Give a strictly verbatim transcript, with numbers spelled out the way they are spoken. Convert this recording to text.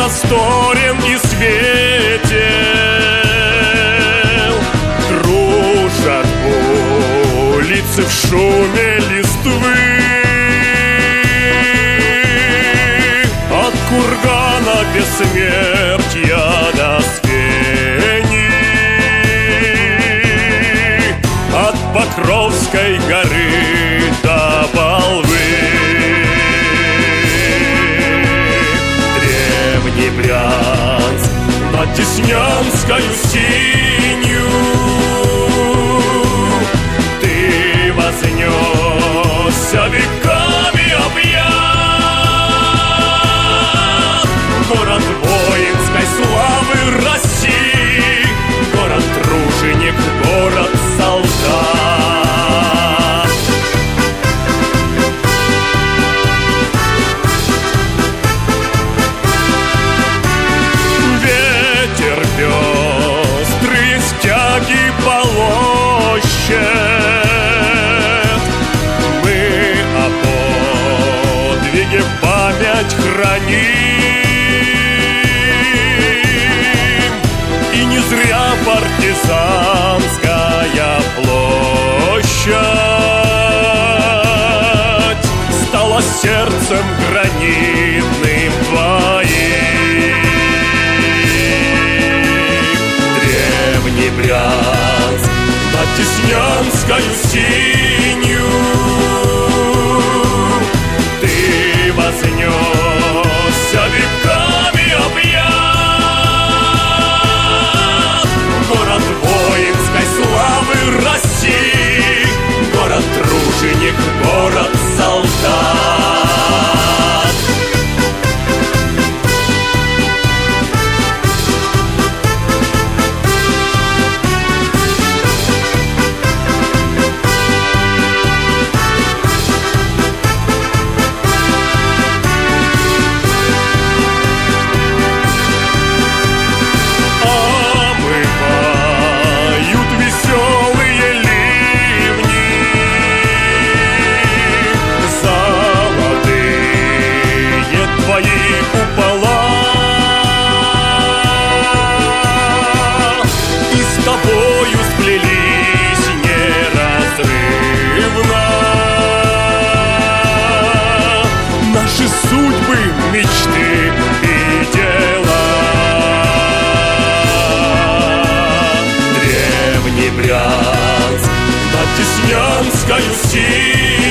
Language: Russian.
просторен и светел. Кружат улицы в шуме листвы. От кургана бессмертия до Свени, от Покровской горы до Болвы. Древний Брянск над Деснянскою синью ты вознесся веками объят. Город воинской славы России, город труженик, город солдат. Ветер пестрые стяги полощет. Мы о подвиге память храним, и не зря партизанская площадь стала сердцем гранитным твоим. Древний Брянск над Деснянскою синью ты вознесся веками объят. Город воинской славы России, город труженик, город солдат. Омывают веселые ливни золотые твои купола, и с тобою сплелись неразрывно наши судьбы, мечты и дела. Древний Брянск над Деснянскою синью